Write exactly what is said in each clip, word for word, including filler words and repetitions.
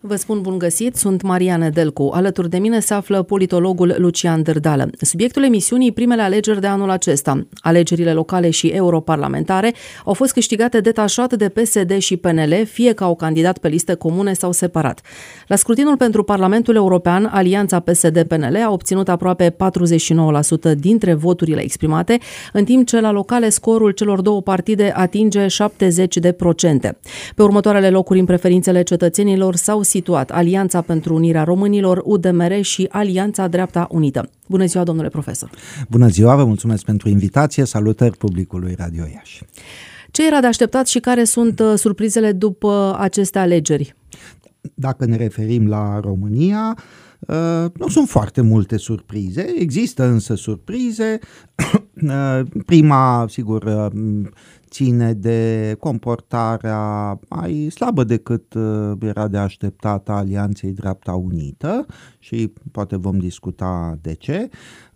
Vă spun bun găsit, sunt Mariana Delcu. Alături de mine se află politologul Lucian Dârdală. Subiectul emisiunii primele alegeri de anul acesta. Alegerile locale și europarlamentare au fost câștigate detașat de P S D și P N L, fie ca o candidat pe liste comune sau separat. La scrutinul pentru Parlamentul European, alianța P S D-P N L a obținut aproape patruzeci și nouă la sută dintre voturile exprimate, în timp ce la locale scorul celor două partide atinge șaptezeci de procente. Pe următoarele locuri în preferințele cetățenilor s-au situat Alianța pentru Unirea Românilor, U D M R și Alianța Dreapta Unită. Bună ziua, domnule profesor! Bună ziua, vă mulțumesc pentru invitație, salutări publicului Radio Iași. Ce era de așteptat și care sunt surprizele după aceste alegeri? Dacă ne referim la România, nu sunt foarte multe surprize, există însă surprize. Prima, sigur, ține de comportarea mai slabă decât era de așteptat a Alianței Dreapta Unită și poate vom discuta de ce.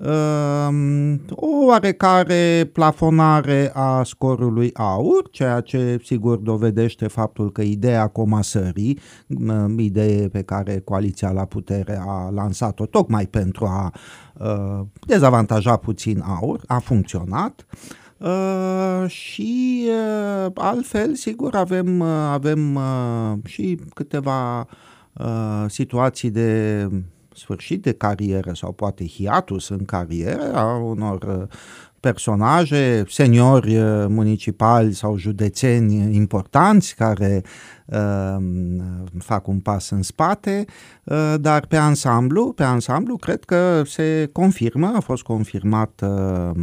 O oarecare plafonare a scorului AUR, ceea ce sigur dovedește faptul că ideea comasării, idee pe care coaliția la putere a lansat-o tocmai pentru a dezavantaja puțin AUR, a funcționat. Uh, și uh, altfel, sigur, avem, uh, avem uh, și câteva uh, situații de sfârșit de carieră sau poate hiatus în carieră a unor uh, personaje, seniori uh, municipali sau județeni importanți care uh, fac un pas în spate, uh, dar pe ansamblu, pe ansamblu cred că se confirmă, a fost confirmat uh,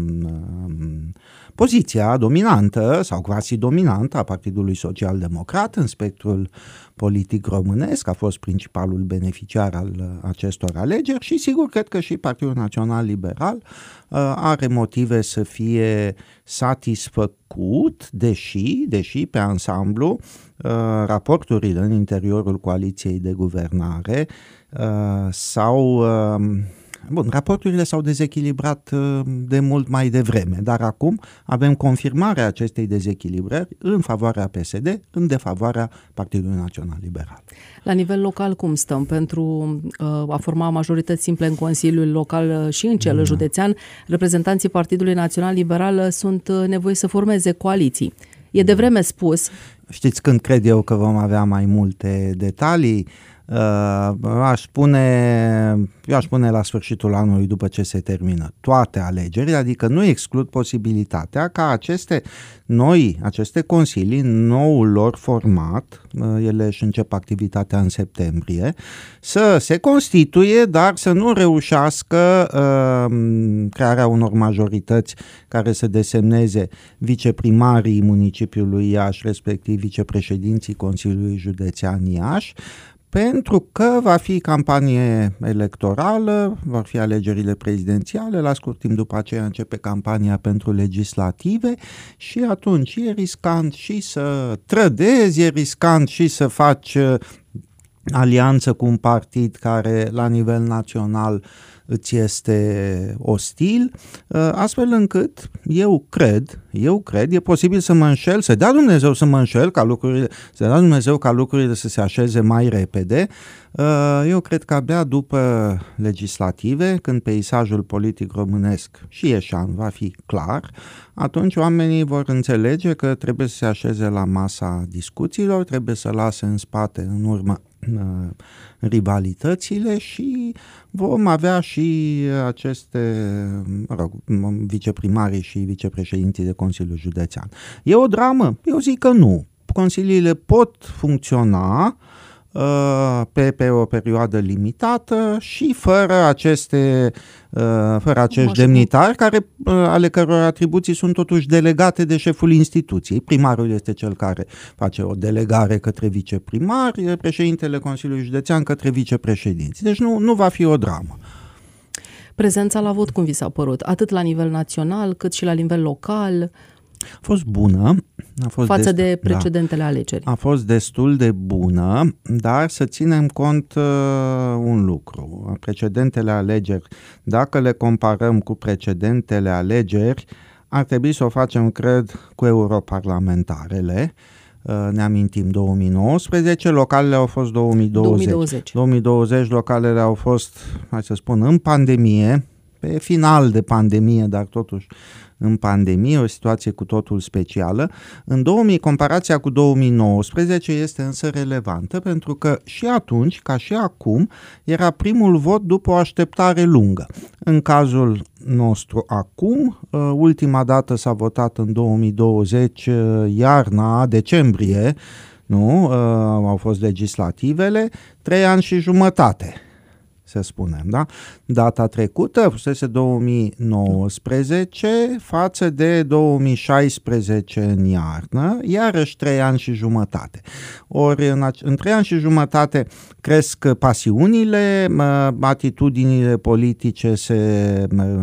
poziția dominantă sau quasi dominantă a Partidului Social-Democrat în spectrul politic românesc, a fost principalul beneficiar al acestor alegeri și sigur cred că și Partidul Național Liberal uh, are motive să fie satisfăcut, deși, deși pe ansamblu uh, raporturile în interiorul coaliției de guvernare uh, sau uh, Bun, raporturile s-au dezechilibrat de mult mai devreme, dar acum avem confirmarea acestei dezechilibrări în favoarea P S D, în defavoarea Partidului Național Liberal. La nivel local cum stăm? Pentru uh, a forma majorități simple în Consiliul Local și în cel da. județean, reprezentanții Partidului Național Liberal sunt nevoiți să formeze coaliții. E devreme spus. Știți când cred eu că vom avea mai multe detalii? Uh, aș spune, eu aș spune la sfârșitul anului după ce se termină toate alegerile, adică nu exclud posibilitatea ca aceste noi, aceste consilii, noul lor format, uh, ele își încep activitatea în septembrie, să se constituie, dar să nu reușească uh, crearea unor majorități care să desemneze viceprimarii municipiului Iași, respectiv vicepreședinții Consiliului Județean Iași, pentru că va fi campanie electorală, vor fi alegerile prezidențiale, la scurt timp după aceea începe campania pentru legislative și atunci e riscant și să trădezi, e riscant și să faci alianță cu un partid care la nivel național îți este ostil, astfel încât eu cred, eu cred, e posibil să mă înșel, să dea Dumnezeu să mă înșel, ca lucrurile, să dea Dumnezeu ca lucrurile să se așeze mai repede. Eu cred că abia după legislative, când peisajul politic românesc și ieșan va fi clar, atunci oamenii vor înțelege că trebuie să se așeze la masa discuțiilor, trebuie să lase în spate, în urmă, rivalitățile și vom avea și aceste, mă rog, viceprimarii și vicepreședinții de Consiliul Județean. E o dramă? Eu zic că nu. Consiliile pot funcționa uh, pe, pe o perioadă limitată și fără aceste uh, fără acești demnitari care, uh, ale căror atribuții sunt totuși delegate de șeful instituției. Primarul este cel care face o delegare către viceprimari, președintele Consiliului Județean către vicepreședinți. Deci nu, nu va fi o dramă. Prezența la vot cum vi s-a părut? Atât la nivel național cât și la nivel local? A fost bună. A fost față destul, de precedentele da, alegeri. A fost destul de bună, dar să ținem cont uh, un lucru. Precedentele alegeri, dacă le comparăm cu precedentele alegeri, ar trebui să o facem, cred, cu europarlamentarele. ne amintim, două mii nouăsprezece, localele au fost două mii douăzeci. două mii douăzeci. două mii douăzeci localele au fost, hai să spun, în pandemie, pe final de pandemie, dar totuși în pandemie, o situație cu totul specială. În două mii, comparația cu două mii nouăsprezece este însă relevantă, pentru că și atunci, ca și acum, era primul vot după o așteptare lungă. În cazul nostru acum, ultima dată s-a votat în două mii douăzeci, iarna, decembrie, nu? Au fost legislativele, trei ani și jumătate, să spunem, da? Data trecută fusese două mii nouăsprezece față de două mii șaisprezece în iarnă, iarăși trei ani și jumătate. Ori în, în trei ani și jumătate cresc pasiunile, atitudinile politice se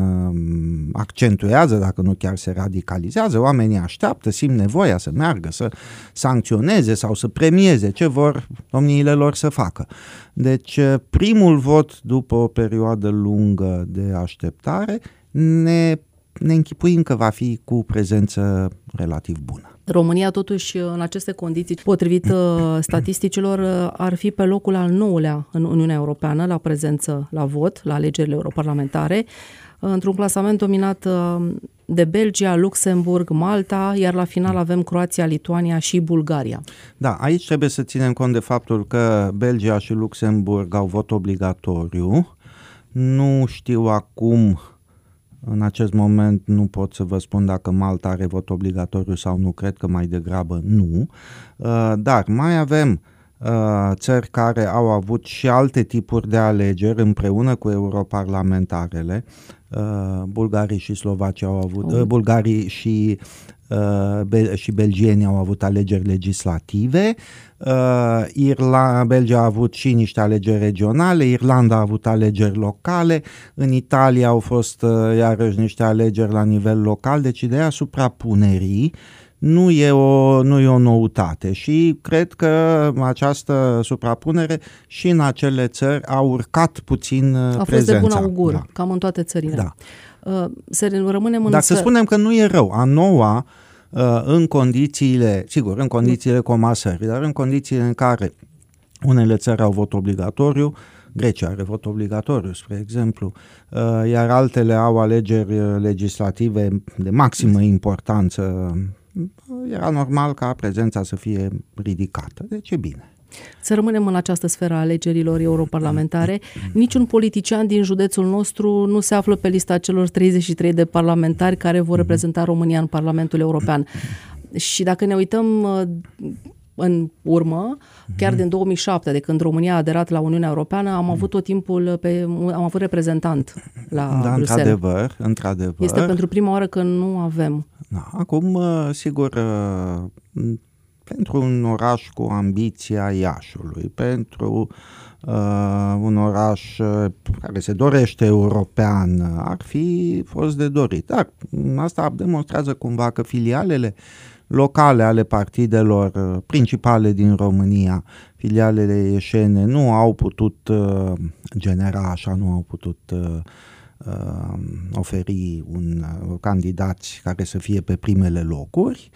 accentuează, dacă nu chiar se radicalizează, oamenii așteaptă, simt nevoia să meargă, să sancționeze sau să premieze ce vor domniile lor să facă. Deci primul vot după o perioadă lungă de așteptare ne, ne închipuim că va fi cu prezență relativ bună. România, totuși, în aceste condiții, potrivit statisticilor, ar fi pe locul al nouălea în Uniunea Europeană la prezență la vot, la alegerile europarlamentare, într-un clasament dominat de Belgia, Luxemburg, Malta, iar la final avem Croația, Lituania și Bulgaria. Da, aici trebuie să ținem cont de faptul că Belgia și Luxemburg au vot obligatoriu. Nu știu acum, în acest moment nu pot să vă spun dacă Malta are vot obligatoriu sau nu, cred că mai degrabă nu. Dar mai avem țări care au avut și alte tipuri de alegeri împreună cu europarlamentarele. Bulgarii și Slovacii au avut, oh. bulgarii și, uh, și belgieni au avut alegeri legislative, uh, Irla, Belgia a avut și niște alegeri regionale, Irlanda a avut alegeri locale, în Italia au fost uh, iarăși niște alegeri la nivel local, deci ideea suprapunerii nu e o, nu e o noutate și cred că această suprapunere și în acele țări a urcat puțin prezența. A fost de bun augur, da. Cam în toate țările. Da. Să rămânem în Dar să spunem că nu e rău. A noua, în condițiile, sigur, în condițiile comasării, dar în condițiile în care unele țări au vot obligatoriu, Grecia are vot obligatoriu, spre exemplu, iar altele au alegeri legislative de maximă importanță, era normal ca prezența să fie ridicată. Deci e bine. Să rămânem în această sferă a alegerilor europarlamentare. Niciun politician din județul nostru nu se află pe lista celor treizeci și trei de parlamentari care vor reprezenta România în Parlamentul European. Și dacă ne uităm în urmă, chiar din două mii șapte, de când România a aderat la Uniunea Europeană, am avut tot timpul, pe, am avut reprezentant la da, Bruxelles. într-adevăr, într-adevăr. Este pentru prima oară că nu avem. Da, acum, sigur, pentru un oraș cu ambiția Iașului, pentru uh, un oraș care se dorește european, ar fi fost de dorit. Dar asta demonstrează cumva că filialele locale ale partidelor principale din România, filialele ieșene, nu au putut uh, genera așa, nu au putut uh, uh, oferi un uh, candidați care să fie pe primele locuri.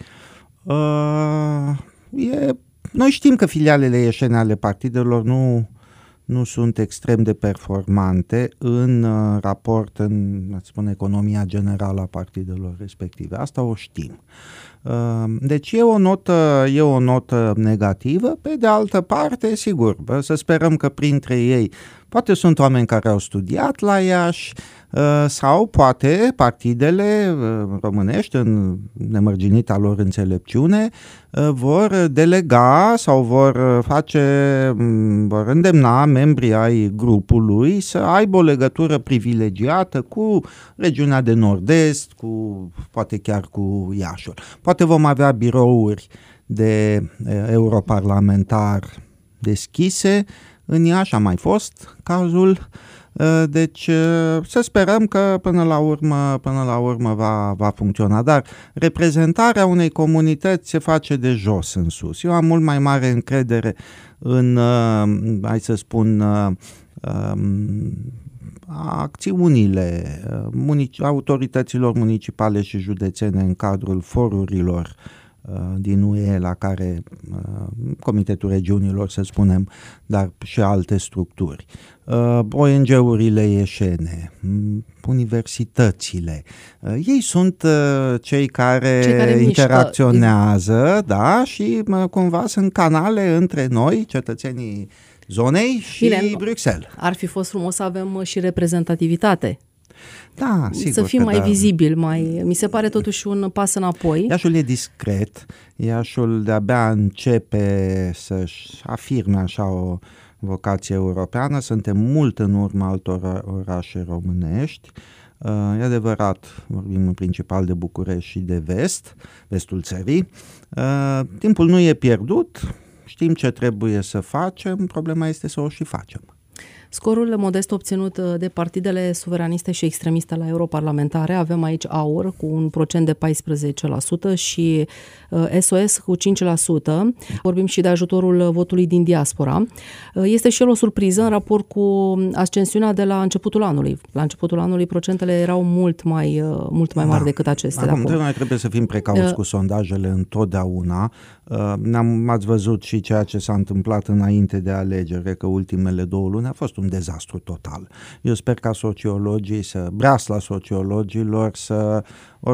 Uh, e, noi știm că filialele ieșene ale partidelor nu, nu sunt extrem de performante în uh, raport în, să spun, economia generală a partidelor respective. Asta o știm. Uh, deci e o notă, e o notă negativă. Pe de altă parte, sigur, să sperăm că printre ei poate sunt oameni care au studiat la Iași sau poate partidele românești, în nemărginita lor înțelepciune, vor delega sau vor face, vor îndemna membrii ai grupului să aibă o legătură privilegiată cu regiunea de nord-est, cu, poate chiar cu Iașul. Poate vom avea birouri de europarlamentar deschise. În Iași a mai fost cazul, deci să sperăm că până la urmă, până la urmă va, va funcționa. Dar reprezentarea unei comunități se face de jos în sus. Eu am mult mai mare încredere în, hai să spun, acțiunile autorităților municipale și județene în cadrul forurilor din U E la care Comitetul Regiunilor, să spunem, dar și alte structuri. O N G-urile ieșene, universitățile, ei sunt cei care, cei care interacționează, mișcă. Da, și cumva sunt canale între noi, cetățenii zonei și Bine, Bruxelles. Ar fi fost frumos să avem și reprezentativitate. Da, sigur să fim mai da. vizibil, mai, mi se pare totuși un pas înapoi. Iașul e discret, Iașul de-abia începe să-și afirme așa o vocație europeană, suntem mult în urma altor orașe românești. E adevărat, vorbim în principal de București și de vest, vestul țării. Timpul nu e pierdut, știm ce trebuie să facem, problema este să o și facem. Scorul modest obținut de partidele suveraniste și extremiste la europarlamentare, avem aici AUR cu un procent de paisprezece la sută și S O S cu cinci la sută. Vorbim și de ajutorul votului din diaspora. Este și el o surpriză în raport cu ascensiunea de la începutul anului. La începutul anului procentele erau mult mai, mult mai mari da. decât acestea. Acum, de noi trebuie să fim precauți uh, cu sondajele întotdeauna. Uh, ne-am, ați văzut și ceea ce s-a întâmplat înainte de alegere, că ultimele două luni a fost un dezastru total. Eu sper ca sociologii să, breasla sociologilor să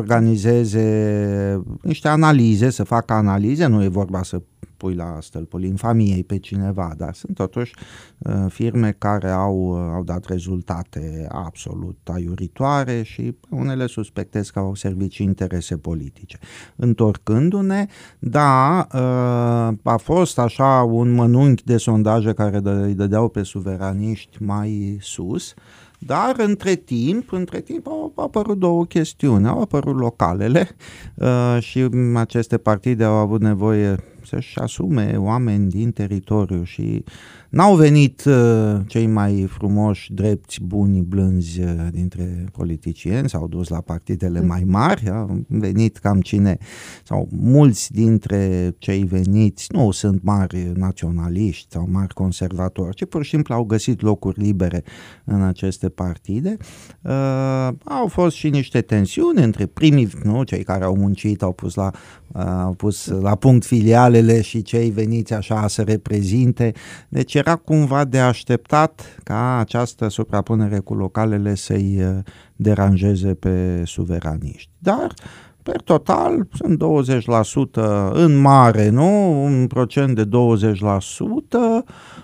organizeze niște analize, să facă analize, nu e vorba să pui la stâlpul infamiei pe cineva, dar sunt totuși uh, firme care au, au dat rezultate absolut aiuritoare și unele suspectez că au servit și interese politice. Întorcându-ne, da, uh, a fost așa un mănunchi de sondaje care dă, îi dădeau pe suveraniști mai sus, dar între timp, între timp au apărut două chestiuni. Au apărut localele uh, și aceste partide au avut nevoie să-și asume oameni din teritoriu și n-au venit uh, cei mai frumoși, drepți, buni, blânzi uh, dintre politicieni, s-au dus la partidele mai mari, au venit cam cine, sau mulți dintre cei veniți nu sunt mari naționaliști sau mari conservatori, ci pur și simplu au găsit locuri libere în aceste partide. Uh, au fost și niște tensiuni între primii, nu, cei care au muncit, au pus la, uh, au pus la punct filialele și cei veniți așa să reprezinte, deci era cumva de așteptat ca această suprapunere cu localele să-i deranjeze pe suveraniști. Dar, per total, sunt douăzeci la sută în mare, nu? Un procent de douăzeci la sută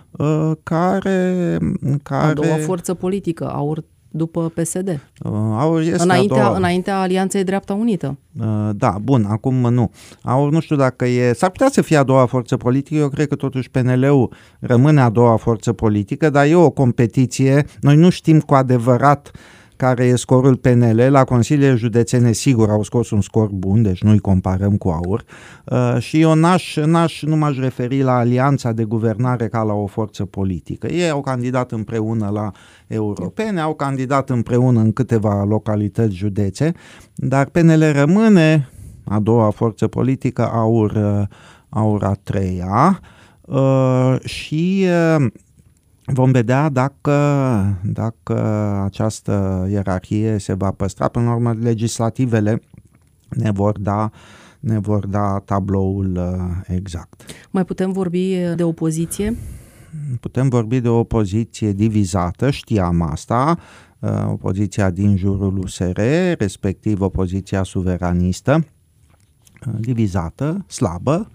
care... care... A doua forță politică, AUR după P S D. Uh, AUR este înaintea, înaintea Alianței Dreapta Unită. Uh, da, bun, acum nu. AUR nu știu dacă e... S-ar putea să fie a doua forță politică, eu cred că totuși P N L-ul rămâne a doua forță politică, dar e o competiție. Noi nu știm cu adevărat care e scorul P N L. La consiliile județene sigur au scos un scor bun, deci nu-i comparăm cu AUR. Uh, și eu n-aș, n-aș, nu m-aș referi la alianța de guvernare ca la o forță politică. Ei au candidat împreună la europene, au candidat împreună în câteva localități, județe, dar P N L rămâne a doua forță politică, AUR, AUR a treia uh, și... Uh, Vom vedea dacă, dacă această ierarhie se va păstra. Până la urmă, legislativele ne vor da, ne vor da tabloul exact. Mai putem vorbi de opoziție? Putem vorbi de o opoziție divizată, știam asta, opoziția din jurul U S R, respectiv opoziția suveranistă, divizată, slabă,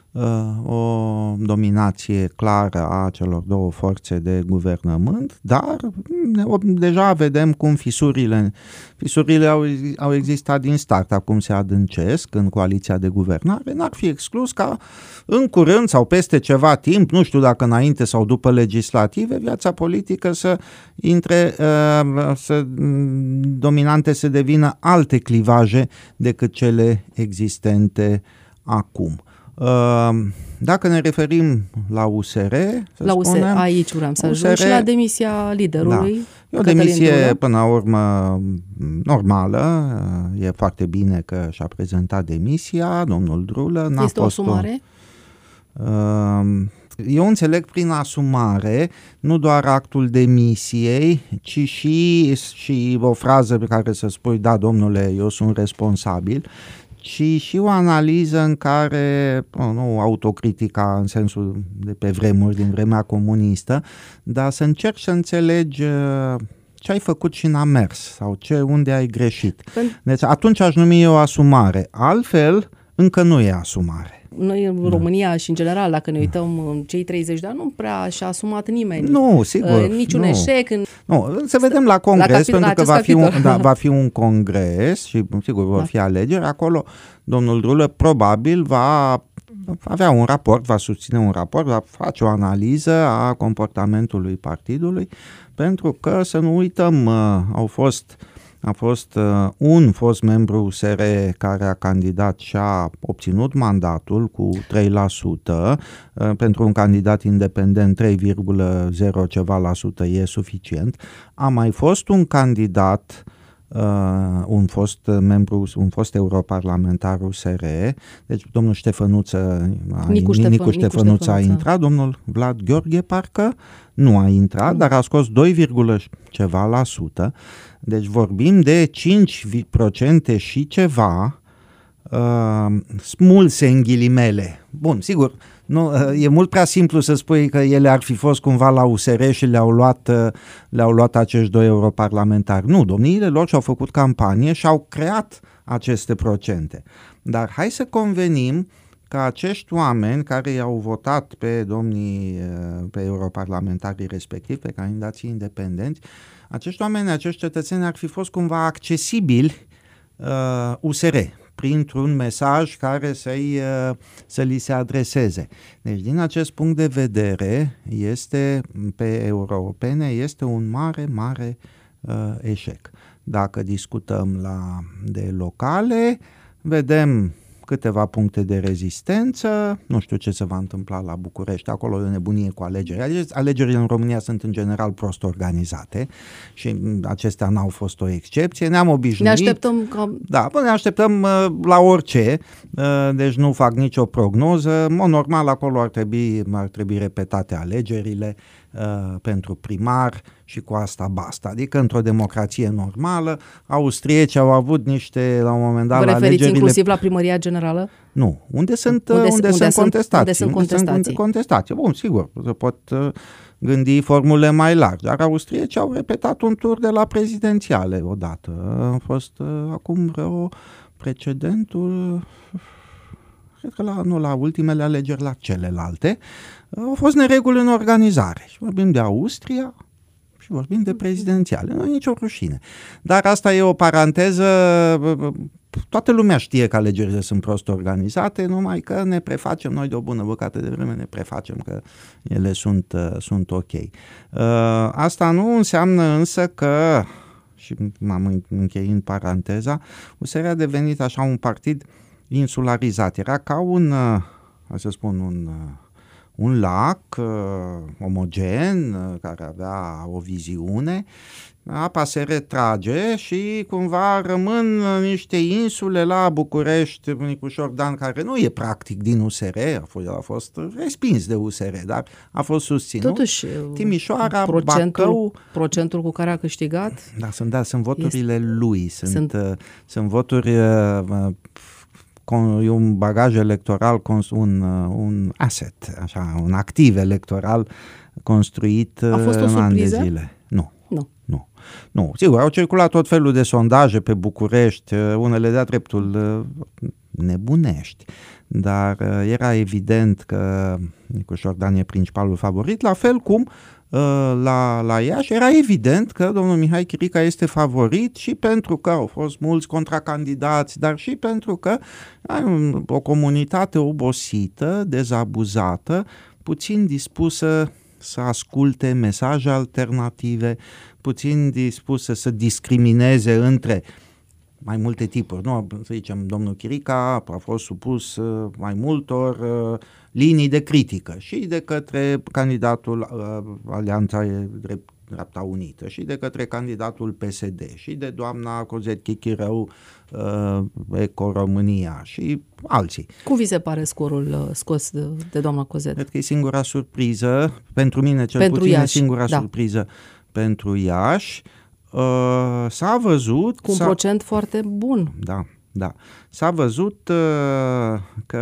o dominație clară a celor două forțe de guvernământ, dar deja vedem cum fisurile, fisurile au, au existat din start, acum se adâncesc în coaliția de guvernare. N-ar fi exclus ca în curând sau peste ceva timp, nu știu dacă înainte sau după legislative, viața politică să intre, să dominante să devină alte clivaje decât cele existente acum. Dacă ne referim la U S R, să la spunem, U S R, aici vreau să ajung și la demisia liderului. Da. E o demisie Drulă. Până la urmă normală, e foarte bine că și-a prezentat demisia, domnul Drulă. N-a este fost o asumare? O, eu înțeleg prin asumare nu doar actul demisiei, ci și, și o frază pe care să spui, da, domnule, eu sunt responsabil, ci și o analiză în care, nu autocritica în sensul de pe vremuri, din vremea comunistă, dar să încerci să înțelegi ce ai făcut și n-a mers sau ce, unde ai greșit. Deci atunci aș numi eu asumare. Altfel, încă nu e asumare. Noi în România și în general, dacă ne uităm în cei treizeci de ani, nu prea și-a asumat nimeni. Nu, sigur. Niciun nu. eșec. În... Nu, să vedem la congres, la capitol, pentru că va fi, un, da, va fi un congres și sigur vor fi alegeri. Acolo domnul Drulă probabil va avea un raport, va susține un raport, va face o analiză a comportamentului partidului, pentru că, să nu uităm, au fost... A fost uh, un fost membru U S R care a candidat și a obținut mandatul cu trei la sută. Uh, pentru un candidat independent trei virgulă zero ceva la sută e suficient. A mai fost un candidat, uh, un fost membru, un fost europarlamentar U S R, deci domnul Ștefănuță, Nicu, Nicu, Nicu Ștefănuță Ștefănuță a intrat, domnul Vlad Gheorghe parcă nu a intrat, dar a scos doi, ceva la sută. Deci vorbim de cinci la sută și ceva uh, smulse în ghilimele. Bun, sigur, nu, uh, e mult prea simplu să spui că ele ar fi fost cumva la U S R și le-au luat, uh, le-au luat acești doi europarlamentari. Nu, domniile lor și-au făcut campanie și au creat aceste procente. Dar hai să convenim că acești oameni care i-au votat pe domnii, pe europarlamentarii respectivi, pe candidații independenți, acești oameni, acești cetățeni ar fi fost cumva accesibili uh, U S R printr-un mesaj care să-i, uh, să li se adreseze. Deci din acest punct de vedere este, pe europene, este un mare, mare uh, eșec. Dacă discutăm la, de locale, vedem câteva puncte de rezistență, nu știu ce se va întâmpla la București, acolo e o nebunie cu alegeri. Alegerile în România sunt în general prost organizate și acestea n-au fost o excepție. Ne-am obișnuit. Ne așteptăm ca... Da, ne așteptăm uh, la orice, uh, deci nu fac nicio prognoză. În mod normal, acolo ar trebui, ar trebui repetate alegerile uh, pentru primar și cu asta basta. Adică într-o democrație normală, austriecii au avut niște, la un moment dat, Vă la referiți alegerile... inclusiv la primăria generală? Nu, unde sunt, unde, unde unde sunt sunt contestații. Unde sunt contestații. Unde sunt contestații. Bun, sigur, se pot uh, gândi formule mai largi, dar austriecii au repetat un tur de la prezidențiale odată. A fost uh, acum vreo precedentul... Cred că la, nu la ultimele alegeri, la celelalte, au fost nereguli în organizare. Și vorbim de Austria și vorbim de prezidențiale. Nu e nicio rușine. Dar asta e o paranteză. Toată lumea știe că alegerile sunt prost organizate, numai că ne prefacem noi de o bună bucată de vreme, ne prefacem că ele sunt, sunt ok. Asta nu înseamnă însă că, și m-am încheind paranteza, U S R a devenit așa un partid insularizat. Era ca un, hai să spun, un, un lac uh, omogen, uh, care avea o viziune. Apa se retrage și cumva rămân niște insule la București, Nicușor Dan, care nu e practic din U S R, a fost, a fost respins de U S R, dar a fost susținut. Totuși, Timișoara, procentul, Bacău... Procentul cu care a câștigat... Da, sunt, da, sunt voturile este, lui, sunt, sunt... Uh, sunt voturi... Uh, e un bagaj electoral, un, un asset, așa, un activ electoral construit a fost o în ani de surpriză? zile. Nu. Nu. Nu. Nu. Sigur, au circulat tot felul de sondaje pe București, unele de-a dreptul nebunești, dar era evident că Nicușor Dan e principalul favorit, la fel cum La, la Iași era evident că domnul Mihai Chirica este favorit și pentru că au fost mulți contracandidați, dar și pentru că ai un, o comunitate obosită, dezabuzată, puțin dispusă să asculte mesaje alternative, puțin dispusă să discrimineze între mai multe tipuri. Nu, să zicem, domnul Chirica a fost supus uh, mai multor uh, linii de critică și de către candidatul uh, Alianța Drept, Dreapta Unită și de către candidatul P S D și de doamna Cozet Chichirău, uh, Eco România și alții. Cum vi se pare scorul uh, scos de, de doamna Cozet? Cred că e singura surpriză, pentru mine cel pentru puțin Iași, e singura da. surpriză pentru Iași. Uh, s-a văzut... Cu un s-a... procent foarte bun. Da, da. S-a văzut uh, că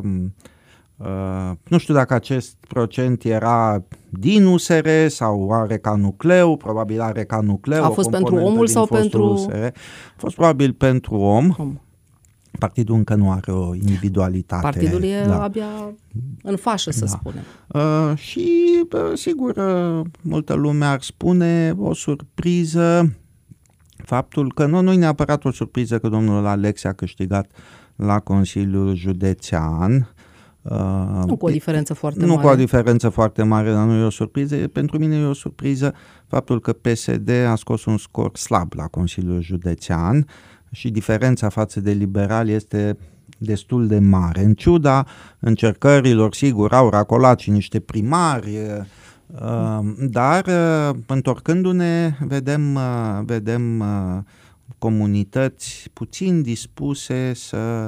uh, nu știu dacă acest procent era din U S R sau are ca nucleu, probabil are ca nucleu. A fost pentru omul sau pentru... U S R. A fost probabil pentru om. om. Partidul încă nu are o individualitate. Partidul e da. abia în fașă, să da. spunem. Uh, și, uh, sigur, uh, multă lume ar spune o surpriză faptul că nu, nu e neapărat o surpriză că domnul Alexe a câștigat la Consiliul Județean. Uh, nu cu o diferență foarte nu mare. Nu cu o diferență foarte mare, dar nu e o surpriză. Pentru mine e o surpriză faptul că P S D a scos un scor slab la Consiliul Județean și diferența față de liberali este destul de mare. În ciuda încercărilor, sigur, au racolat și niște primari, dar întorcându-ne vedem, vedem comunități puțin dispuse să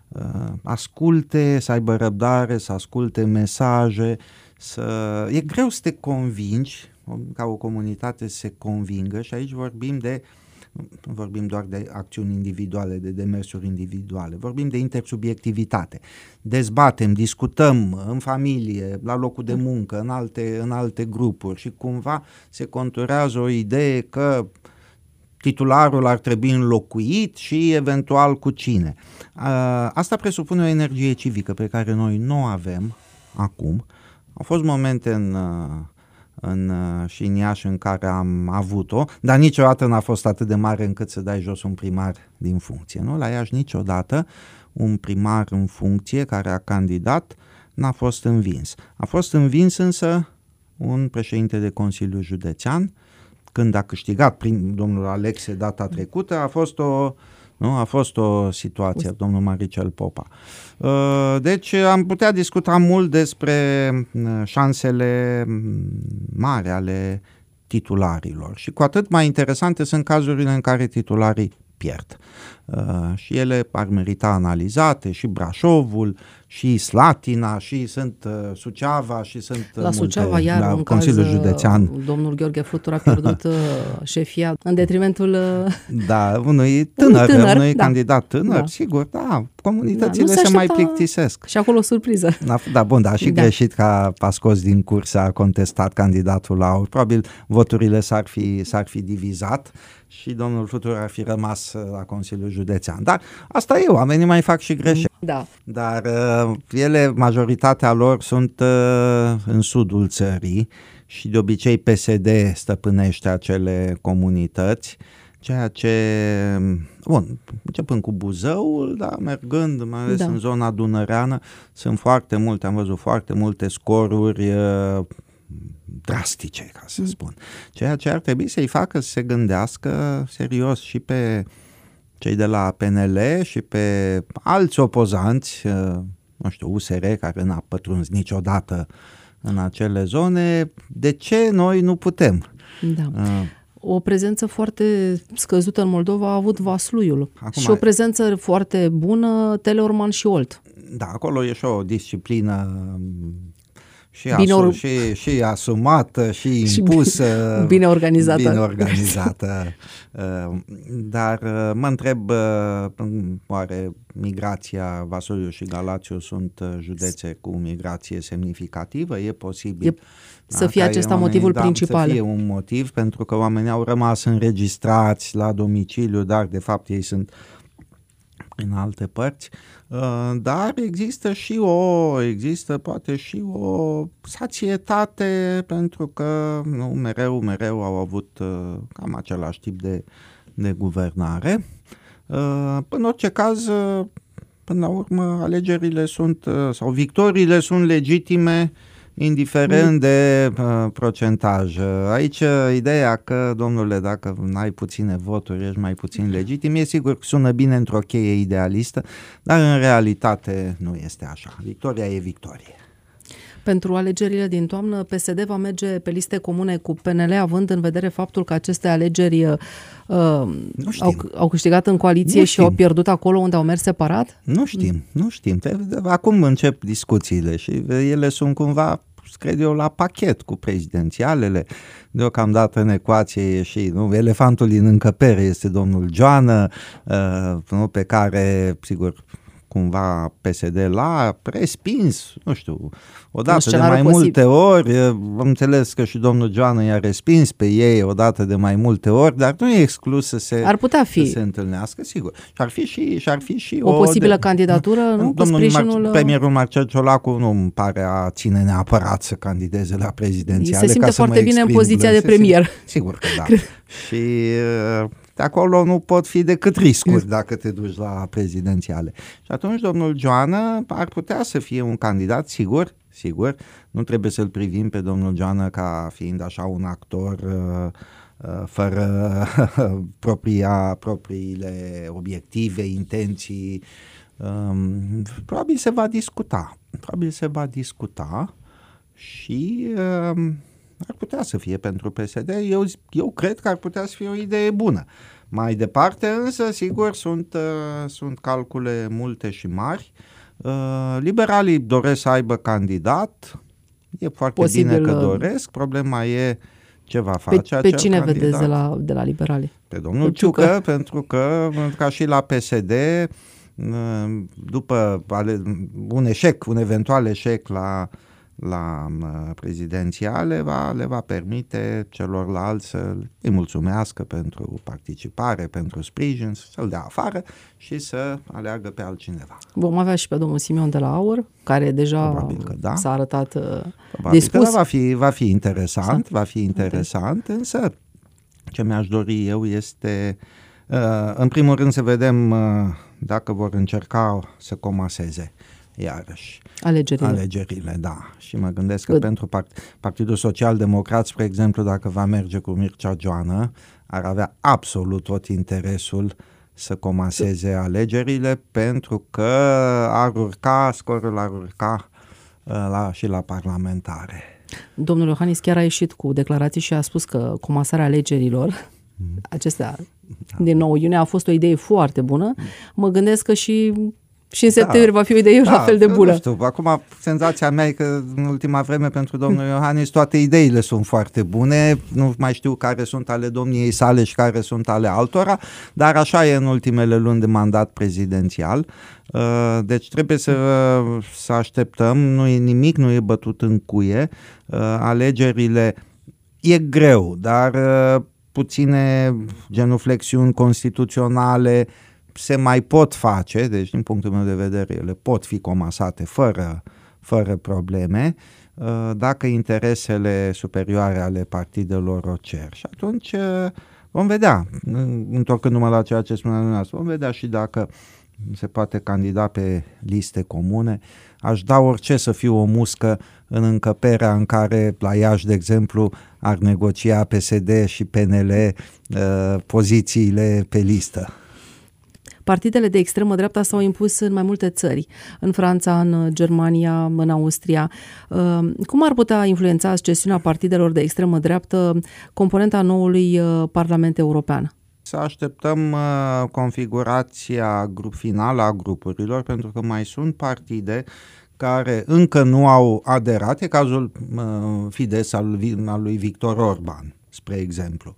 asculte, să aibă răbdare, să asculte mesaje. Să... E greu să te convingi, ca o comunitate să se convingă, și aici vorbim de nu vorbim doar de acțiuni individuale, de demersuri individuale, vorbim de intersubiectivitate. Dezbatem, discutăm în familie, la locul de muncă, în alte, în alte grupuri și cumva se conturează o idee că titularul ar trebui înlocuit și eventual cu cine. Asta presupune o energie civică pe care noi nu o avem acum. Au fost momente în... În, și în Iași în care am avut-o, dar niciodată n-a fost atât de mare încât să dai jos un primar din funcție. Nu? La Iași niciodată un primar în funcție care a candidat n-a fost învins. A fost învins însă un președinte de Consiliu Județean. Când a câștigat prin domnul Alexe data trecută, a fost o Nu? A fost o situație, domnul Maricel Popa. Deci am putea discuta mult despre șansele mari ale titularilor și cu atât mai interesante sunt cazurile în care titularii pierd. Uh, și ele ar merita analizate, și Brașovul, și Slatina, și sunt uh, Suceava, și sunt la Suceava, iar la în Consiliul caz, Județean. Domnul Gheorghe Flutur a pierdut uh, șefia în detrimentul uh, da, unui tânăr, tânăr unui da. candidat tânăr, da. Sigur, da, comunitățile da, se, se mai plictisesc. Și acolo o surpriză. Da, da bun, da, și da. greșit că a scos din cursă, a contestat candidatul la AUR. Probabil voturile s-ar fi, s-ar fi divizat și domnul Flutur ar fi rămas la Consiliul Județean. Dar asta e, oamenii mai fac și greșeli. Da. Dar uh, ele, majoritatea lor sunt uh, în sudul țării și de obicei P S D stăpânește acele comunități, ceea ce, bun, începând cu Buzăul, dar mergând, mai ales da. în zona dunăreană, sunt foarte multe, am văzut foarte multe scoruri uh, drastice, ca să spun. Ceea ce ar trebui să-i facă să se gândească serios și pe cei de la P N L și pe alți opozanți, nu știu, U S R, care n-a pătruns niciodată în acele zone, de ce noi nu putem? Da. Uh, o prezență foarte scăzută în Moldova a avut Vasluiul acum, și o prezență foarte bună Teleorman și Olt. Da, acolo e și o disciplină și, bine or... asu- și, și asumată și impusă, și bine organizată. Bine organizată. Dar mă întreb, oare migrația, Vaslui și Galațiu sunt județe cu migrație semnificativă? E posibil e, să fie acesta motivul da, principal. Să fie un motiv, pentru că oamenii au rămas înregistrați la domiciliu, dar de fapt ei sunt în alte părți. Dar există și o, există poate și o sațietate, pentru că nu, mereu, mereu au avut uh, cam același tip de, de guvernare. Uh, în orice caz, uh, până la urmă, alegerile sunt, uh, sau victoriile sunt legitime, indiferent de uh, procentaj. Aici ideea că, domnule, dacă n-ai puține voturi, ești mai puțin legitim, e sigur că sună bine într-o cheie idealistă, dar în realitate nu este așa. Victoria e victorie. Pentru alegerile din toamnă, P S D va merge pe liste comune cu P N L, având în vedere faptul că aceste alegeri uh, au, au câștigat în coaliție nu și știm. Au pierdut acolo unde au mers separat? Nu știm, nu știm. Acum încep discuțiile și ele sunt cumva cred eu, la pachet cu prezidențialele. Deocamdată în ecuație e și, nu, elefantul din încăpere este domnul Joană, uh, nu, pe care, sigur, cumva P S D l-a respins, nu știu, odată de mai posibil. multe ori, am înțeles că și domnul Joană i-a respins pe ei odată de mai multe ori, dar nu e exclus să se, ar putea fi. să se întâlnească, sigur. Și ar fi și, și, ar fi și o, o posibilă de, candidatură, nu? Domnul sprijinul... Mar- premierul Marcel Ciolacu nu îmi pare a ține neapărat să candideze la prezidențiale. Se simte ca să foarte bine în poziția de premier. Simt, sigur că da. Și... de acolo nu pot fi decât riscuri dacă te duci la prezidențiale. Și atunci domnul Joană ar putea să fie un candidat, sigur, sigur, nu trebuie să-l privim pe domnul Joană ca fiind așa un actor uh, uh, fără propria, propriile obiective, intenții. Um, probabil se va discuta, probabil se va discuta și... Uh, ar putea să fie pentru P S D, eu, eu cred că ar putea să fie o idee bună. Mai departe însă, sigur, sunt, uh, sunt calcule multe și mari. Uh, liberalii doresc să aibă candidat, e foarte Posibil, bine că doresc, problema e ce va face Pe, pe cine candidat. vedeți de la, de la liberali? Pe domnul pe Ciucă, Ciucă, pentru că, ca și la P S D, uh, după ale, un eșec, un eventual eșec la la prezidențiale va, le va permite celorlalți să îi mulțumească pentru participare, pentru sprijin, să-l dea afară și să aleagă pe altcineva. Vom avea și pe domnul Simion de la Aur, care deja da. s-a arătat Probabil dispus. Că va fi, va fi interesant, va fi interesant, okay. Însă ce mi-aș dori eu este, în primul rând, să vedem dacă vor încerca să comaseze iarăși alegerile. alegerile, da. Și mă gândesc că Bă. pentru part- Partidul Social-Democrat, spre exemplu, dacă va merge cu Mircea Joană, ar avea absolut tot interesul să comaseze alegerile, pentru că ar urca, scorul ar urca la, și la parlamentare. Domnul Iohannis chiar a ieșit cu declarații și a spus că comasarea alegerilor, mm. acestea, da. din nouă iunie, a fost o idee foarte bună. Mă gândesc că și Și în septembrie da, va fi o idee da, la fel de bună. Nu știu, acum senzația mea e că în ultima vreme pentru domnul Iohannis toate ideile sunt foarte bune, nu mai știu care sunt ale domniei sale și care sunt ale altora, dar așa e în ultimele luni de mandat prezidențial. Deci trebuie să, să așteptăm, nu e nimic, nu e bătut în cuie. Alegerile e greu, dar puține genuflexiuni constituționale se mai pot face, deci din punctul meu de vedere ele pot fi comasate fără, fără probleme, dacă interesele superioare ale partidelor o cer. Și atunci vom vedea, întorcându-mă la ceea ce spunea dumneavoastră, vom vedea și dacă se poate candida pe liste comune. Aș da orice să fiu o muscă în încăperea în care, la Iași, de exemplu, ar negocia P S D și P N L uh, pozițiile pe listă. Partidele de extremă dreapta s-au impus în mai multe țări, în Franța, în Germania, în Austria. Cum ar putea influența ascensiunea partidelor de extremă dreaptă componenta noului Parlament European? Să așteptăm configurația grup finală a grupurilor, pentru că mai sunt partide care încă nu au aderat. E cazul Fidesz al lui Victor Orban, spre exemplu.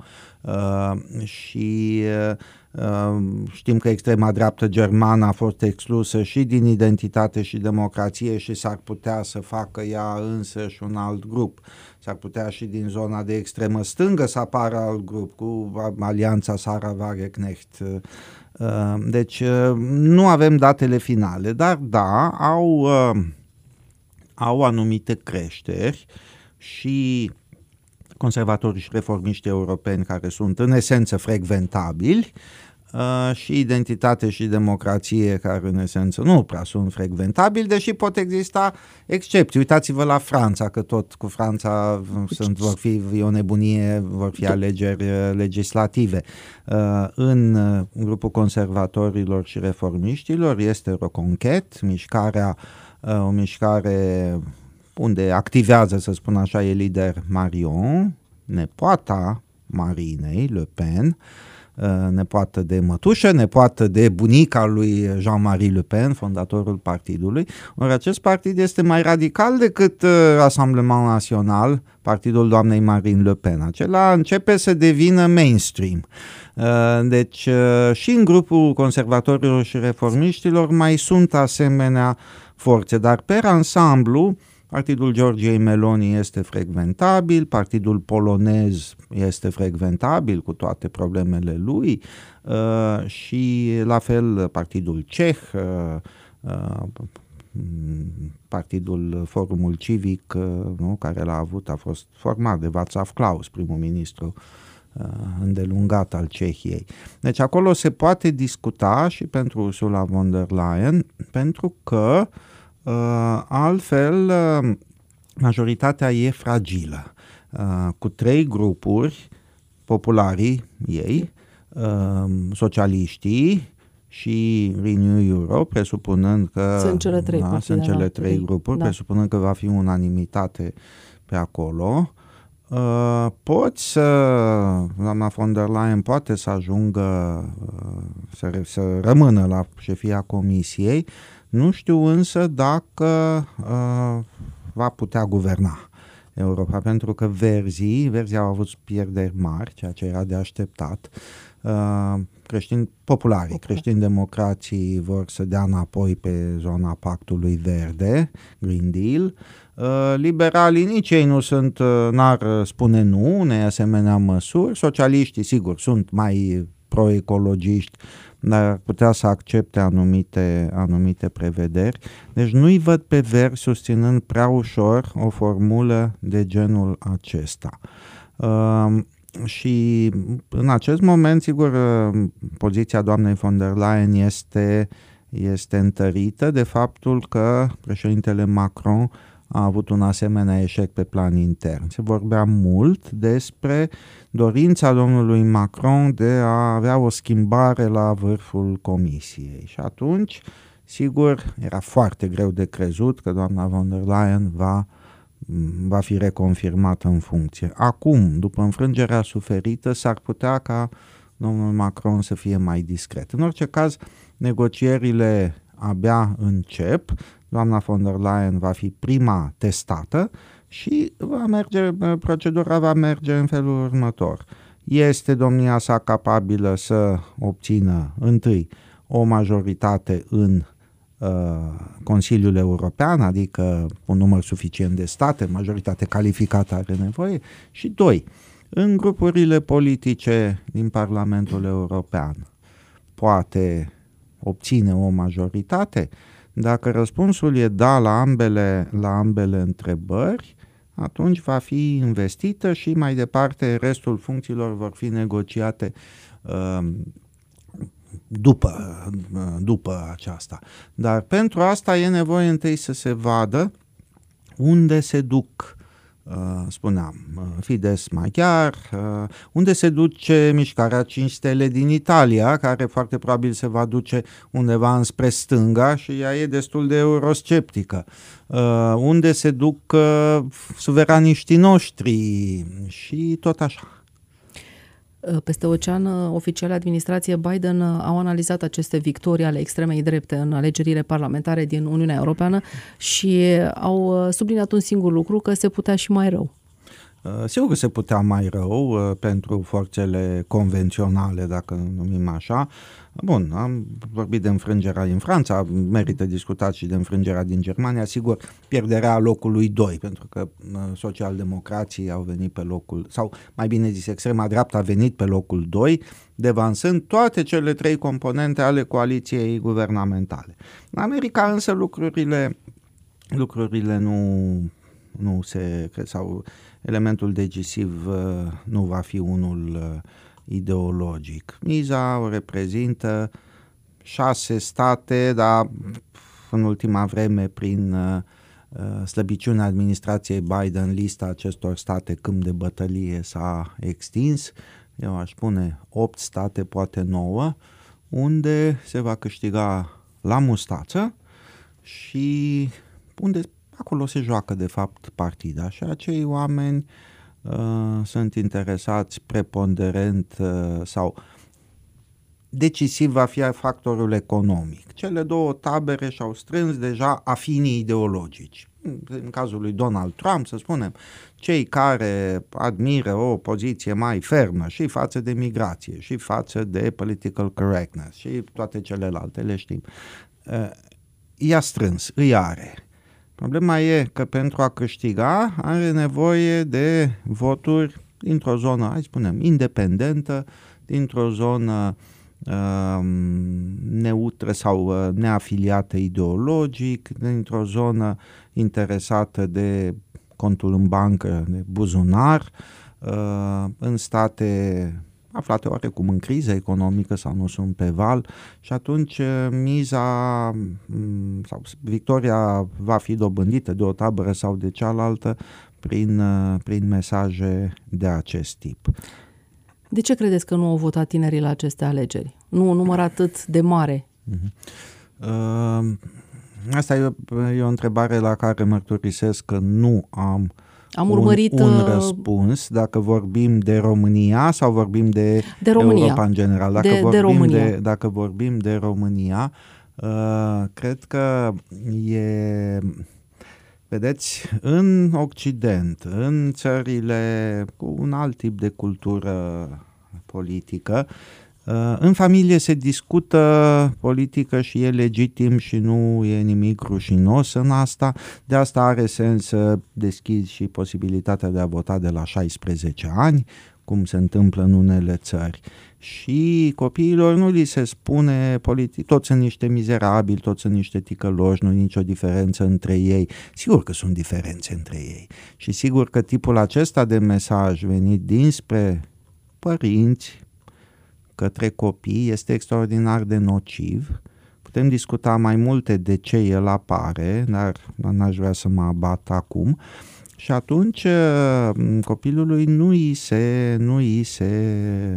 Și știm că extrema dreaptă germană a fost exclusă și din Identitate și Democrație și s-ar putea să facă ea însă și un alt grup. S-ar putea și din zona de extremă stângă să apară alt grup cu alianța Sarah Wagenknecht. Deci nu avem datele finale, dar da, au, au anumite creșteri și conservatorii și reformiști europeni care sunt în esență frecventabili uh, și Identitate și Democrație care în esență nu prea sunt frecventabili, deși pot exista excepții. Uitați-vă la Franța, că tot cu Franța sunt, vor fi o nebunie, vor fi alegeri legislative. Uh, în grupul conservatorilor și reformiștilor este Reconquête, mișcarea, uh, o mișcare unde activează, să spun așa, e lider Marion, nepoata Marinei Le Pen, nepoată de mătușă, nepoată de bunica lui Jean-Marie Le Pen, fondatorul partidului. Ori acest partid este mai radical decât Rassemblement National, partidul doamnei Marine Le Pen. Acela începe să devină mainstream. Deci și în grupul conservatorilor și reformiștilor mai sunt asemenea forțe, dar pe ansamblu partidul Giorgiei Meloni este frecventabil, partidul polonez este frecventabil cu toate problemele lui uh, și la fel partidul ceh, uh, uh, partidul Forumul Civic, uh, nu, care l-a avut, a fost format de Václav Klaus, primul ministru uh, îndelungat al Cehiei. Deci acolo se poate discuta și pentru Ursula von der Leyen, pentru că Uh, altfel, uh, majoritatea e fragilă. Uh, cu trei grupuri, popularii ei, uh, socialiștii și Renew Europe, presupunând că sunt cele trei, da, sunt cele trei grupuri, da. presupunând că va fi unanimitate pe acolo, uh, poți să, doamna von der Leyen poate să ajungă uh, să, să rămână la șefia comisiei. Nu știu însă dacă uh, va putea guverna Europa, pentru că verzii, verzii au avut pierderi mari, ceea ce era de așteptat. Uh, creștini populari, okay. creștini democrații vor să dea înapoi pe zona pactului verde, Green Deal. Uh, liberalii nici ei nu sunt, uh, n-ar spune nu unei asemenea măsuri. Socialiștii, sigur, sunt mai pro-ecologiști, dar ar putea să accepte anumite, anumite prevederi. Deci nu-i văd pe Verzi susținând prea ușor o formulă de genul acesta. Uh, și în acest moment, sigur, poziția doamnei von der Leyen este, este întărită de faptul că președintele Macron a avut un asemenea eșec pe plan intern. Se vorbea mult despre dorința domnului Macron de a avea o schimbare la vârful comisiei. Și atunci, sigur, era foarte greu de crezut că doamna von der Leyen va, va fi reconfirmată în funcție. Acum, după înfrângerea suferită, s-ar putea ca domnul Macron să fie mai discret. În orice caz, negocierile abia încep. Doamna von der Leyen va fi prima testată și va merge, procedura va merge în felul următor. Este domnia sa capabilă să obțină întâi o majoritate în uh, Consiliul European, adică un număr suficient de state, majoritate calificată are nevoie, și doi, în grupurile politice din Parlamentul European poate obține o majoritate. Dacă răspunsul e da la ambele, la ambele întrebări, atunci va fi investită și mai departe restul funcțiilor vor fi negociate uh, după, uh, după aceasta. Dar pentru asta e nevoie întâi să se vadă unde se duc, uh, spuneam, Fidesz maghiar, uh, unde se duce mișcarea cinci stele din Italia, care foarte probabil se va duce undeva înspre stânga și ea e destul de eurosceptică. Uh, unde se duc uh, suveraniștii noștri și tot așa. Peste ocean, oficialii administrației Biden au analizat aceste victorii ale extremei drepte în alegerile parlamentare din Uniunea Europeană și au subliniat un singur lucru, că se putea și mai rău. Sigur că se putea mai rău pentru forțele convenționale, dacă numim așa. Bun, am vorbit de înfrângerea din Franța, merită discutat și de înfrângerea din Germania, sigur, pierderea locului doi, pentru că socialdemocrații au venit pe locul, sau mai bine zis, extrema dreaptă a venit pe locul doi, devansând toate cele trei componente ale coaliției guvernamentale. În America însă lucrurile, lucrurile nu, nu se, sau elementul decisiv nu va fi unul ideologic. Miza o reprezintă șase state, dar în ultima vreme prin uh, slăbiciunea administrației Biden, lista acestor state câmp de bătălie s-a extins. Eu aș spune opt state, poate nouă, unde se va câștiga la mustață și unde acolo se joacă de fapt partida și acei oameni Uh, sunt interesați preponderent uh, sau decisiv va fi factorul economic. Cele două tabere și-au strâns deja afinii ideologici. În cazul lui Donald Trump, să spunem, cei care admiră o poziție mai fermă și față de migrație, și față de political correctness, și toate celelalte, le știm, i-a strâns, îi are. Problema e că pentru a câștiga are nevoie de voturi dintr-o zonă, hai spunem, independentă, dintr-o zonă uh, neutră sau uh, neafiliată ideologic, dintr-o zonă interesată de contul în bancă, de buzunar, uh, în state aflate oarecum în criză economică sau nu sunt pe val, și atunci miza sau victoria va fi dobândită de o tabără sau de cealaltă prin, prin mesaje de acest tip. De ce credeți că nu au votat tinerii la aceste alegeri? Nu un număr atât de mare. Uh-huh. Uh, asta e o, e o întrebare la care mărturisesc că nu am Am urmărit un, un răspuns, dacă vorbim de România sau vorbim de, de România. Europa în general. Dacă de, vorbim de România. De, dacă vorbim de România, uh, cred că e... Vedeți, în Occident, în țările cu un alt tip de cultură politică, în familie se discută politică și e legitim și nu e nimic rușinos în asta. De asta are sens să deschizi și posibilitatea de a vota de la șaisprezece ani, cum se întâmplă în unele țări. Și copiilor nu li se spune politic, toți sunt niște mizerabili, toți sunt niște ticăloși, nu e nicio diferență între ei. Sigur că sunt diferențe între ei. Și sigur că tipul acesta de mesaj venit dinspre părinți către copii este extraordinar de nociv. Putem discuta mai multe de ce el apare, dar n-aș vrea să mă abat acum. Și atunci copilului nu îi se, nu îi se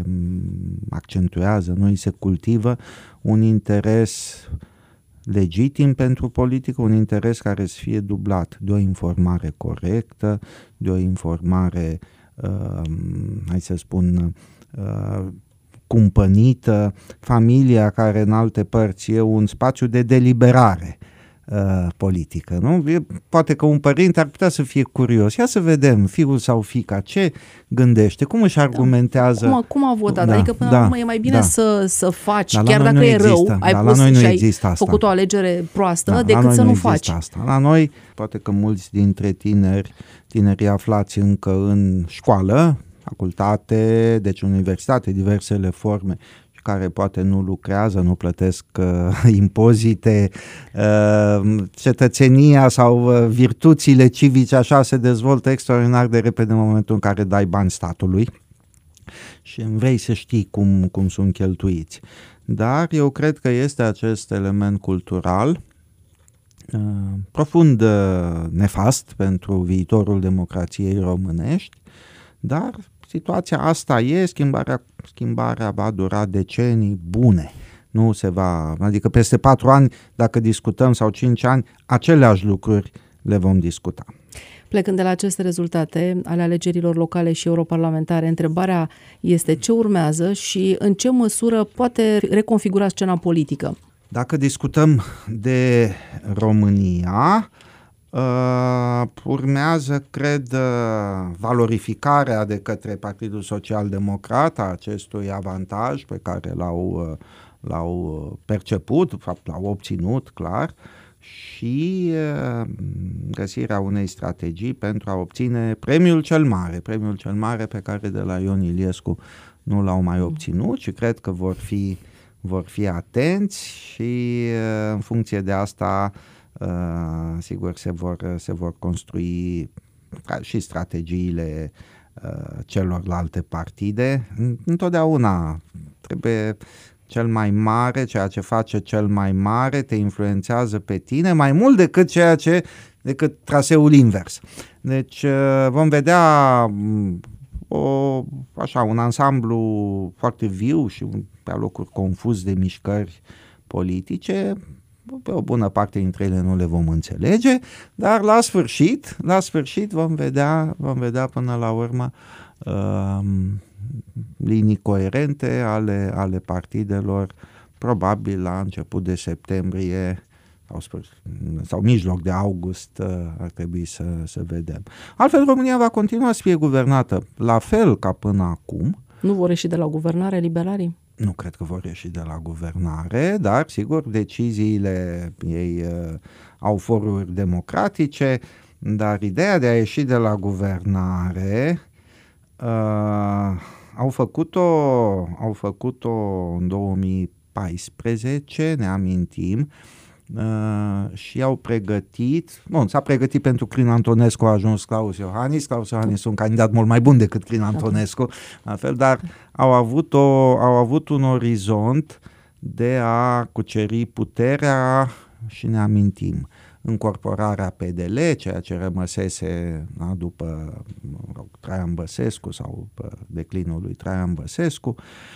accentuează, nu îi se cultivă un interes legitim pentru politică, un interes care să fie dublat de o informare corectă, de o informare, uh, hai să spun, uh, cumpănită, familia care în alte părți e un spațiu de deliberare uh, politică, nu? E, poate că un părinte ar putea să fie curios. Ia să vedem, fiul sau fiica, ce gândește, cum își argumentează. Cum, cum a votat? Da, adică până da, la urmă e mai bine da. să, să faci, da, chiar dacă e există, rău, ai da, pus și ai făcut o alegere proastă, da, decât să nu, nu faci. Asta. La noi, poate că mulți dintre tineri, tinerii aflați încă în școală, facultate, deci universitate, diversele forme, și care poate nu lucrează, nu plătesc uh, impozite, uh, cetățenia sau uh, virtuțile civice așa se dezvoltă extraordinar de repede în momentul în care dai bani statului și vrei să știi cum, cum sunt cheltuiți. Dar eu cred că este acest element cultural uh, profund uh, nefast pentru viitorul democrației românești, dar situația asta e, schimbarea, schimbarea va dura decenii bune. Nu se va, adică peste patru ani, dacă discutăm, sau cinci ani, aceleași lucruri le vom discuta. Plecând de la aceste rezultate ale alegerilor locale și europarlamentare, întrebarea este ce urmează și în ce măsură poate reconfigura scena politică. Dacă discutăm de România, Uh, urmează, cred, uh, valorificarea de către Partidul Social-Democrat a acestui avantaj pe care l-au, uh, l-au perceput, de fapt l-au obținut, clar, și uh, găsirea unei strategii pentru a obține premiul cel mare, premiul cel mare pe care de la Ion Iliescu nu l-au mai obținut și cred că vor fi, vor fi atenți și uh, în funcție de asta Uh, sigur se vor, se vor construi și strategiile uh, celorlalte partide. Întotdeauna trebuie cel mai mare, ceea ce face cel mai mare te influențează pe tine mai mult decât ceea ce decât traseul invers. Deci uh, vom vedea o, așa, un ansamblu foarte viu și pe alocuri confuz de mișcări politice. Pe o bună parte dintre ele nu le vom înțelege, dar la sfârșit, la sfârșit vom vedea, vom vedea până la urmă uh, linii coerente ale, ale partidelor, probabil la început de septembrie sau, sau mijloc de august ar trebui să, să vedem. Altfel, România va continua să fie guvernată la fel ca până acum. Nu vor ieși de la guvernare liberalii? Nu cred că vor ieși de la guvernare, dar sigur deciziile ei uh, au foruri democratice, dar ideea de a ieși de la guvernare uh, au făcut-o, au făcut-o în două mii paisprezece, ne amintim, Uh, și au pregătit, bun, s-a pregătit pentru Crin Antonescu, a ajuns Claus Iohannis. Claus Iohannis un candidat mult mai bun decât Crin Antonescu, la fel, dar au avut, o, au avut un orizont de a cuceri puterea și ne amintim, încorporarea P D L, ceea ce rămăsese da, după mă rog, Traian Băsescu sau după declinul lui Traian Băsescu,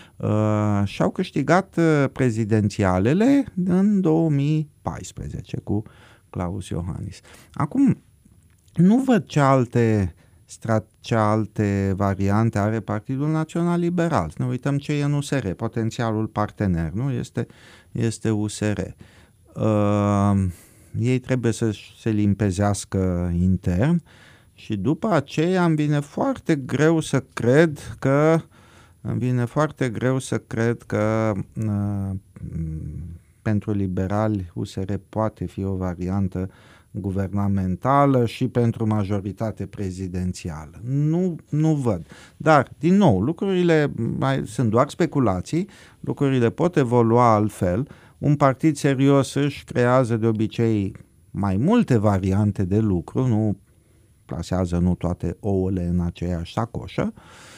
uh, și-au câștigat uh, prezidențialele în două mii paisprezece cu Claus Iohannis. Acum, nu văd ce alte, ce alte variante are Partidul Național Liberal. Ne uităm ce e în U S R, potențialul partener, nu? Este, este U S R. Uh, ei trebuie să se limpezească intern și după aceea îmi vine foarte greu să cred că îmi vine foarte greu să cred că uh, pentru liberali U S R poate fi o variantă guvernamentală și pentru majoritate prezidențială. Nu, nu văd. Dar, din nou, lucrurile mai, sunt doar speculații, lucrurile pot evolua altfel. Un partid serios își creează de obicei mai multe variante de lucru, nu plasează nu toate ouăle în aceeași sacoșă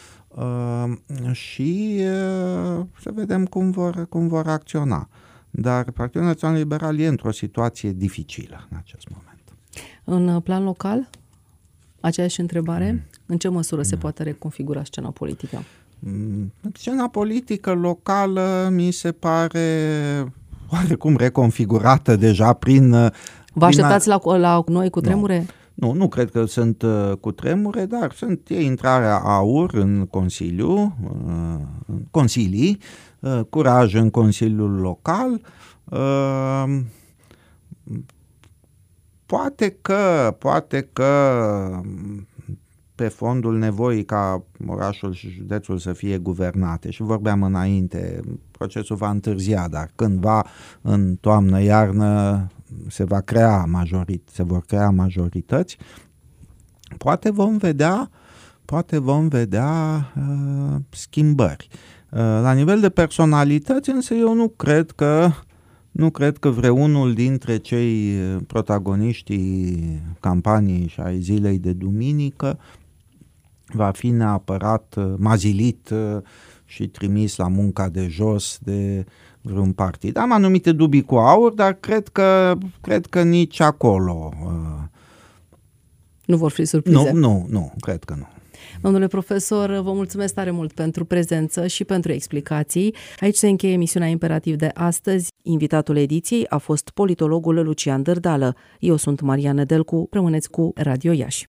uh, și uh, să vedem cum vor, cum vor acționa. Dar Partidul Național Liberal e într-o situație dificilă în acest moment. În plan local, aceeași întrebare, mm. în ce măsură mm. se poate reconfigura scena politică? Mm. Scena politică locală mi se pare oarecum reconfigurată deja prin... Vă așteptați a... la, la noi cu tremure? Nu, nu, nu cred că sunt uh, cu tremure, dar sunt e intrarea AUR în Consiliu, uh, în consilii, uh, curaj în Consiliul Local. Uh, poate că, poate că pe fondul nevoii ca orașul și județul să fie guvernate, și vorbeam înainte, procesul va întârzia, dar cândva în toamnă-iarnă se va crea majorit, se vor crea majorități, poate vom vedea, poate vom vedea uh, schimbări. Uh, la nivel de personalități, însă eu nu cred că nu cred că vreunul dintre cei protagoniștii campaniei și ai zilei de duminică va fi neapărat mazilit și trimis la munca de jos de vreun partid. Am anumite dubii cu AUR, dar cred că, cred că nici acolo nu vor fi surprize. Nu, nu, nu, cred că nu. Domnule profesor, vă mulțumesc tare mult pentru prezență și pentru explicații. Aici se încheie emisiunea Imperativ de astăzi. Invitatul ediției a fost politologul Lucian Dârdală. Eu sunt Mariana Delcu, rămâneți cu Radio Iași.